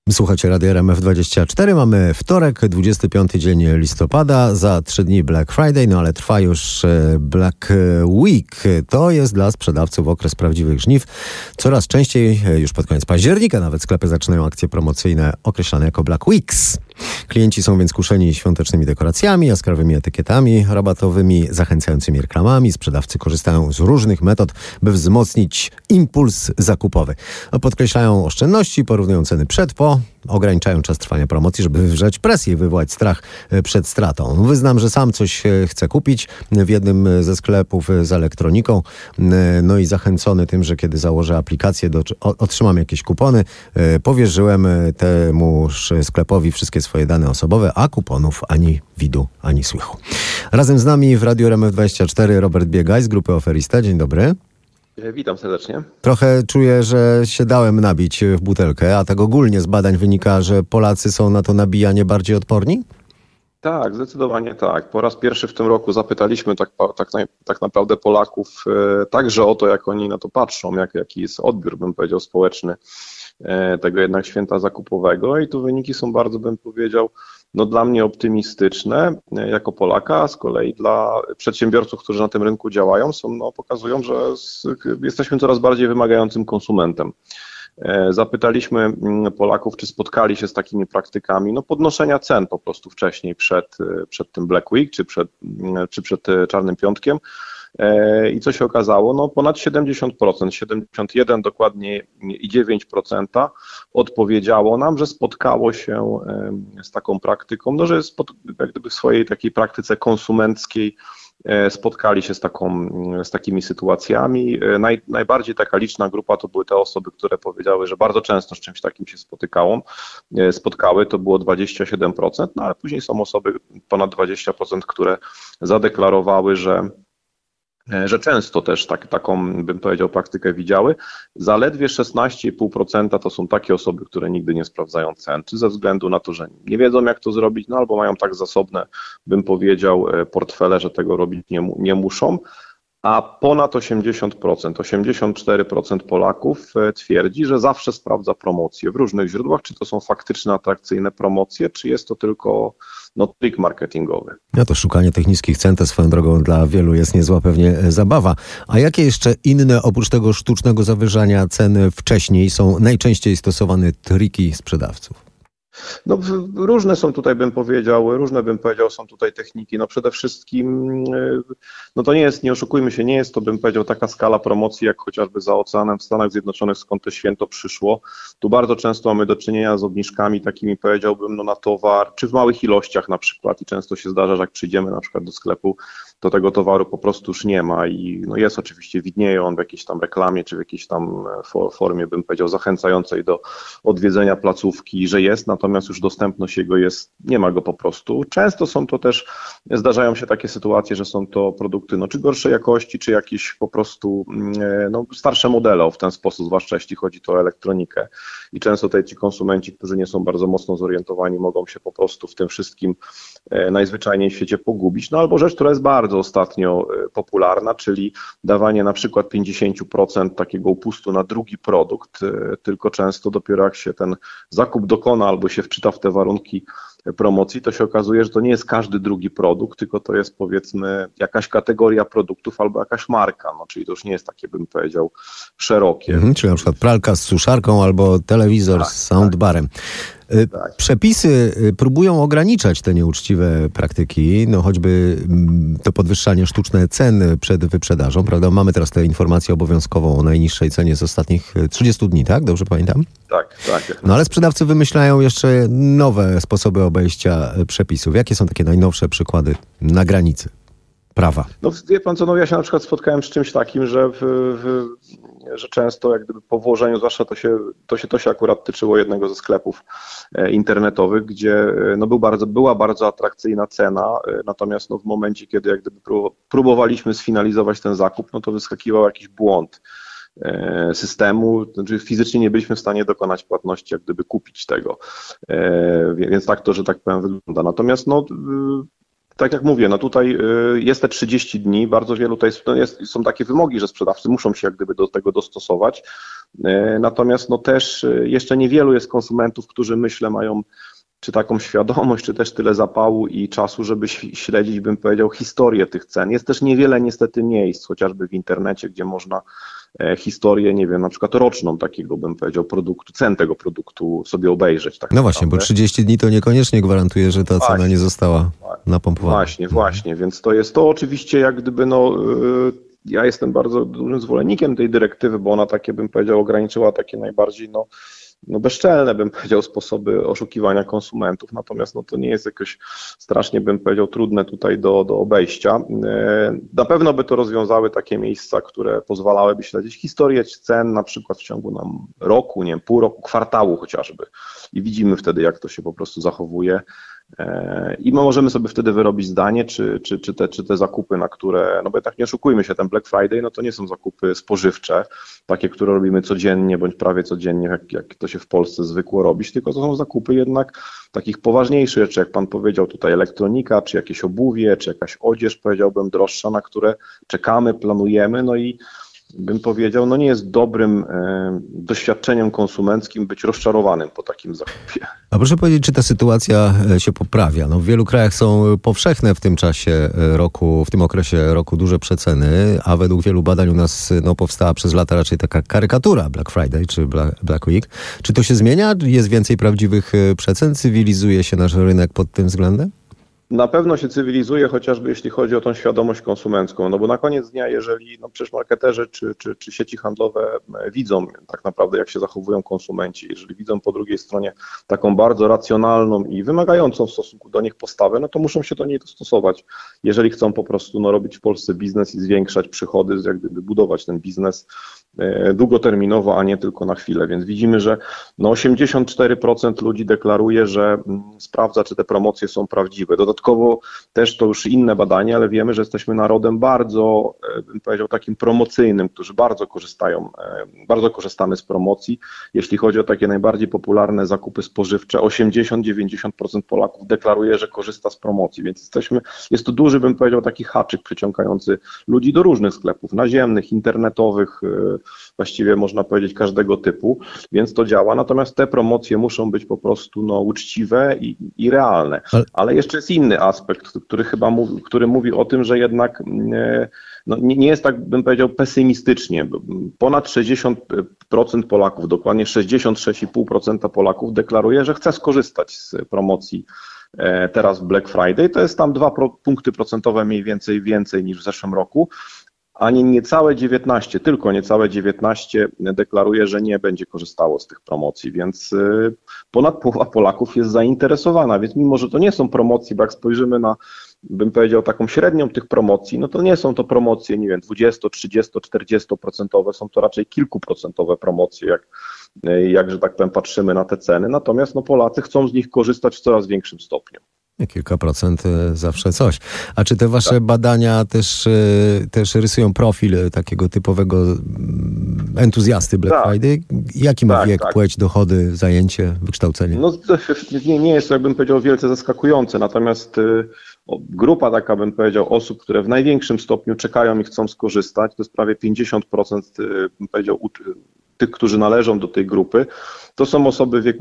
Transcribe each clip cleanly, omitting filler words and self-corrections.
Słuchacie Radia RMF24. Mamy wtorek, 25 dzień listopada, za 3 dni Black Friday, no ale trwa już Black Week. To jest dla sprzedawców okres prawdziwych żniw. Coraz częściej, już pod koniec października nawet, sklepy zaczynają akcje promocyjne określane jako Black Weeks. Klienci są więc kuszeni świątecznymi dekoracjami, jaskrawymi etykietami rabatowymi, zachęcającymi reklamami. Sprzedawcy korzystają z różnych metod, by wzmocnić impuls zakupowy. Podkreślają oszczędności, porównują ceny przed, po, ograniczają czas trwania promocji, żeby wywrzeć presję i wywołać strach przed stratą. Wyznam, że sam coś chcę kupić w jednym ze sklepów z elektroniką, no i zachęcony tym, że kiedy założę aplikację, otrzymam jakieś kupony, powierzyłem temuż sklepowi wszystkie swoje dane osobowe, a kuponów ani widu, ani słychu. Razem z nami w Radiu RMF24 Robert Biegaj z grupy Oferista. Dzień dobry. Witam serdecznie. Trochę czuję, że się dałem nabić w butelkę, a tak ogólnie z badań wynika, że Polacy są na to nabijanie bardziej odporni? Tak, zdecydowanie tak. Po raz pierwszy w tym roku zapytaliśmy tak naprawdę Polaków także o to, jak oni na to patrzą, jaki jest odbiór, bym powiedział, społeczny tego jednak święta zakupowego i tu wyniki są bardzo, bym powiedział, dla mnie optymistyczne jako Polaka, a z kolei dla przedsiębiorców, którzy na tym rynku działają, pokazują, że jesteśmy coraz bardziej wymagającym konsumentem. Zapytaliśmy Polaków, czy spotkali się z takimi praktykami podnoszenia cen po prostu wcześniej przed tym Black Week, czy przed Czarnym Piątkiem. I co się okazało? Ponad 70%, 71% dokładnie i 9% odpowiedziało nam, że spotkało się z taką praktyką, że jest jak gdyby w swojej takiej praktyce konsumenckiej spotkali się z takimi sytuacjami. Najbardziej taka liczna grupa to były te osoby, które powiedziały, że bardzo często z czymś takim się spotkały, to było 27%, ale później są osoby, ponad 20%, które zadeklarowały, że często też taką, bym powiedział, praktykę widziały. Zaledwie 16,5% to są takie osoby, które nigdy nie sprawdzają cen, czy ze względu na to, że nie wiedzą, jak to zrobić, albo mają tak zasobne, bym powiedział, portfele, że tego robić nie muszą. A ponad 80%, 84% Polaków twierdzi, że zawsze sprawdza promocje w różnych źródłach, czy to są faktyczne, atrakcyjne promocje, czy jest to tylko trik marketingowy. No to szukanie tych niskich cen, to swoją drogą dla wielu jest niezła pewnie zabawa. A jakie jeszcze inne, oprócz tego sztucznego zawyżania cen wcześniej, są najczęściej stosowane triki sprzedawców? Różne są tutaj, bym powiedział, są tutaj techniki. Przede wszystkim, to nie jest, nie oszukujmy się, nie jest to, bym powiedział, taka skala promocji, jak chociażby za oceanem w Stanach Zjednoczonych, skąd to święto przyszło. Tu bardzo często mamy do czynienia z obniżkami takimi, powiedziałbym, na towar, czy w małych ilościach na przykład i często się zdarza, że jak przyjdziemy na przykład do sklepu, to tego towaru po prostu już nie ma i jest oczywiście, widnieje on w jakiejś tam reklamie, czy w jakiejś tam formie, bym powiedział, zachęcającej do odwiedzenia placówki, że jest, natomiast już dostępność jego jest, nie ma go po prostu. Często są to też, zdarzają się takie sytuacje, że są to produkty czy gorszej jakości, czy jakieś po prostu starsze modele w ten sposób, zwłaszcza jeśli chodzi to o elektronikę. I często ci konsumenci, którzy nie są bardzo mocno zorientowani, mogą się po prostu w tym wszystkim najzwyczajniej w świecie pogubić. Albo rzecz, która jest bardzo ostatnio popularna, czyli dawanie na przykład 50% takiego upustu na drugi produkt, tylko często dopiero jak się ten zakup dokona albo się wczyta w te warunki promocji, to się okazuje, że to nie jest każdy drugi produkt, tylko to jest, powiedzmy, jakaś kategoria produktów albo jakaś marka, czyli to już nie jest takie, bym powiedział, szerokie. Czyli na przykład pralka z suszarką albo telewizor z soundbarem. Tak. Przepisy próbują ograniczać te nieuczciwe praktyki, choćby to podwyższanie sztuczne cen przed wyprzedażą, prawda? Mamy teraz tę informację obowiązkową o najniższej cenie z ostatnich 30 dni, tak? Dobrze pamiętam? Tak. Ale sprzedawcy wymyślają jeszcze nowe sposoby obejścia przepisów. Jakie są takie najnowsze przykłady na granicy prawa? Wie pan co, ja się na przykład spotkałem z czymś takim, że że często jak gdyby po włożeniu, zwłaszcza to się akurat tyczyło jednego ze sklepów internetowych, gdzie była bardzo atrakcyjna cena, natomiast w momencie, kiedy jak gdyby próbowaliśmy sfinalizować ten zakup, to wyskakiwał jakiś błąd systemu, znaczy fizycznie nie byliśmy w stanie dokonać płatności, jak gdyby kupić tego, więc tak to, że tak powiem, wygląda. Natomiast tak jak mówię, tutaj jest te 30 dni, bardzo wielu tutaj są takie wymogi, że sprzedawcy muszą się jak gdyby do tego dostosować. Natomiast no też jeszcze niewielu jest konsumentów, którzy myślę mają czy taką świadomość, czy też tyle zapału i czasu, żeby śledzić, bym powiedział, historię tych cen. Jest też niewiele niestety miejsc, chociażby w internecie, gdzie można historię, nie wiem, na przykład roczną takiego, bym powiedział, produktu, cen tego produktu sobie obejrzeć. Tak no właśnie, bo 30 dni to niekoniecznie gwarantuje, że ta cena nie została napompowana. Właśnie, więc to jest to oczywiście jak gdyby, ja jestem bardzo dużym zwolennikiem tej dyrektywy, bo ona takie, bym powiedział, ograniczyła takie najbardziej, bezczelne, bym powiedział, sposoby oszukiwania konsumentów, natomiast to nie jest jakoś strasznie, bym powiedział, trudne tutaj do obejścia. Na pewno by to rozwiązały takie miejsca, które pozwalałyby śledzić historię cen, na przykład w ciągu roku, nie wiem, pół roku, kwartału chociażby i widzimy wtedy, jak to się po prostu zachowuje. I my możemy sobie wtedy wyrobić zdanie, czy te zakupy, na które, bo tak nie oszukujmy się, ten Black Friday, to nie są zakupy spożywcze, takie, które robimy codziennie, bądź prawie codziennie, jak to się w Polsce zwykło robić, tylko to są zakupy jednak takich poważniejszych rzeczy, jak pan powiedział tutaj elektronika, czy jakieś obuwie, czy jakaś odzież, powiedziałbym, droższa, na które czekamy, planujemy, i bym powiedział, nie jest dobrym doświadczeniem konsumenckim być rozczarowanym po takim zakupie. A proszę powiedzieć, czy ta sytuacja się poprawia? W wielu krajach są powszechne w tym czasie roku, w tym okresie roku duże przeceny, a według wielu badań u nas powstała przez lata raczej taka karykatura Black Friday czy Black Week. Czy to się zmienia? Jest więcej prawdziwych przecen? Cywilizuje się nasz rynek pod tym względem? Na pewno się cywilizuje, chociażby jeśli chodzi o tą świadomość konsumencką, bo na koniec dnia, jeżeli przecież marketerzy czy sieci handlowe widzą tak naprawdę, jak się zachowują konsumenci, jeżeli widzą po drugiej stronie taką bardzo racjonalną i wymagającą w stosunku do nich postawę, to muszą się do niej dostosować. Jeżeli chcą po prostu robić w Polsce biznes i zwiększać przychody, jak gdyby budować ten biznes długoterminowo, a nie tylko na chwilę. Więc widzimy, że 84% ludzi deklaruje, że sprawdza, czy te promocje są prawdziwe. Dodatkowo też to już inne badania, ale wiemy, że jesteśmy narodem bardzo, bym powiedział, takim promocyjnym, którzy bardzo korzystamy z promocji. Jeśli chodzi o takie najbardziej popularne zakupy spożywcze, 80-90% Polaków deklaruje, że korzysta z promocji, więc jest to duży, bym powiedział, taki haczyk przyciągający ludzi do różnych sklepów, naziemnych, internetowych, właściwie można powiedzieć każdego typu, więc to działa, natomiast te promocje muszą być po prostu uczciwe i realne. Ale jeszcze jest inny aspekt, który mówi o tym, że jednak nie jest tak, bym powiedział, pesymistycznie. Ponad 60% Polaków, dokładnie 66,5% Polaków deklaruje, że chce skorzystać z promocji teraz w Black Friday. To jest tam 2 punkty procentowe mniej więcej niż w zeszłym roku. A tylko niecałe 19 deklaruje, że nie będzie korzystało z tych promocji, więc ponad połowa Polaków jest zainteresowana, więc mimo, że to nie są promocje, bo jak spojrzymy na, bym powiedział, taką średnią tych promocji, to nie są to promocje, nie wiem, 20, 30, 40%, są to raczej kilkuprocentowe promocje, jak że tak powiem, patrzymy na te ceny, natomiast Polacy chcą z nich korzystać w coraz większym stopniu. Kilka procent zawsze coś. A czy te wasze badania też rysują profil takiego typowego entuzjasty Black Friday? Jaki ma wiek, płeć, dochody, zajęcie, wykształcenie? Nie jest to, jakbym powiedział, wielce zaskakujące, natomiast grupa taka, bym powiedział, osób, które w największym stopniu czekają i chcą skorzystać, to jest prawie 50%, bym powiedział, tych, którzy należą do tej grupy, to są osoby w wieku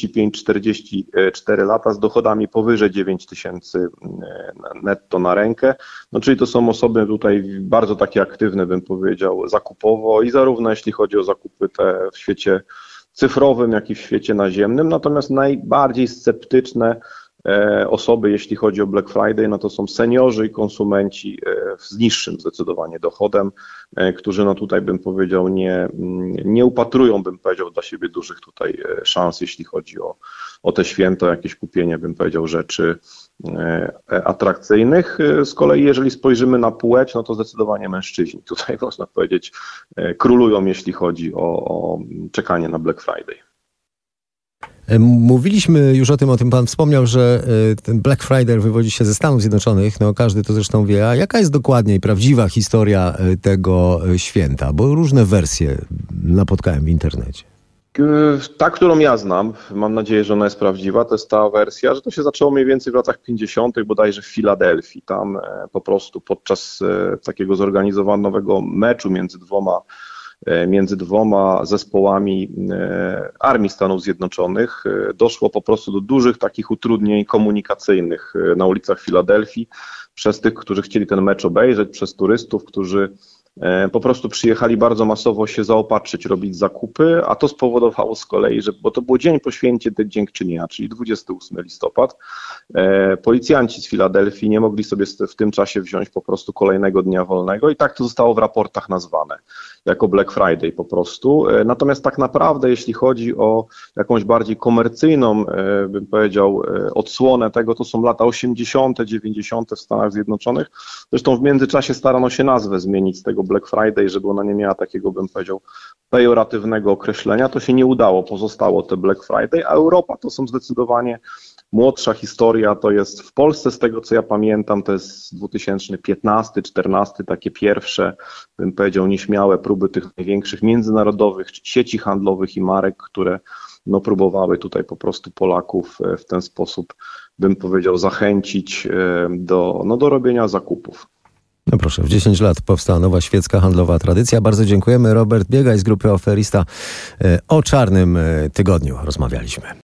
35-44 lata z dochodami powyżej 9 tysięcy netto na rękę, czyli to są osoby tutaj bardzo takie aktywne, bym powiedział, zakupowo i zarówno jeśli chodzi o zakupy te w świecie cyfrowym, jak i w świecie naziemnym, natomiast najbardziej sceptyczne osoby, jeśli chodzi o Black Friday, to są seniorzy i konsumenci z niższym zdecydowanie dochodem, którzy tutaj, bym powiedział, nie upatrują, bym powiedział, dla siebie dużych tutaj szans, jeśli chodzi o te święto, jakieś kupienie, bym powiedział, rzeczy atrakcyjnych. Z kolei jeżeli spojrzymy na płeć, to zdecydowanie mężczyźni tutaj, można powiedzieć, królują, jeśli chodzi o czekanie na Black Friday. Mówiliśmy już o tym pan wspomniał, że ten Black Friday wywodzi się ze Stanów Zjednoczonych, każdy to zresztą wie. A jaka jest dokładnie prawdziwa historia tego święta? Bo różne wersje napotkałem w internecie. Ta, którą ja znam, mam nadzieję, że ona jest prawdziwa, to jest ta wersja, że to się zaczęło mniej więcej w latach 50. bodajże w Filadelfii. Tam po prostu podczas takiego zorganizowanego meczu między dwoma między dwoma zespołami Armii Stanów Zjednoczonych doszło po prostu do dużych takich utrudnień komunikacyjnych na ulicach Filadelfii przez tych, którzy chcieli ten mecz obejrzeć, przez turystów, którzy po prostu przyjechali bardzo masowo się zaopatrzyć, robić zakupy, a to spowodowało z kolei, że, bo to był dzień po święcie dziękczynienia, czyli 28 listopad, policjanci z Filadelfii nie mogli sobie w tym czasie wziąć po prostu kolejnego dnia wolnego i tak to zostało w raportach nazwane, jako Black Friday po prostu. Natomiast tak naprawdę, jeśli chodzi o jakąś bardziej komercyjną, bym powiedział, odsłonę tego, to są lata 80., 90. w Stanach Zjednoczonych. Zresztą w międzyczasie starano się nazwę zmienić z tego Black Friday, żeby ona nie miała takiego, bym powiedział, pejoratywnego określenia. To się nie udało, pozostało te Black Friday, a Europa to są zdecydowanie młodsza historia, to jest w Polsce, z tego co ja pamiętam, to jest 2015-14, takie pierwsze, bym powiedział, nieśmiałe próby tych największych międzynarodowych sieci handlowych i marek, które no, próbowały tutaj po prostu Polaków w ten sposób, bym powiedział, zachęcić do robienia zakupów. No proszę, w 10 lat powstała nowa świecka handlowa tradycja. Bardzo dziękujemy. Robert Biegaj z grupy Oferista. O czarnym tygodniu rozmawialiśmy.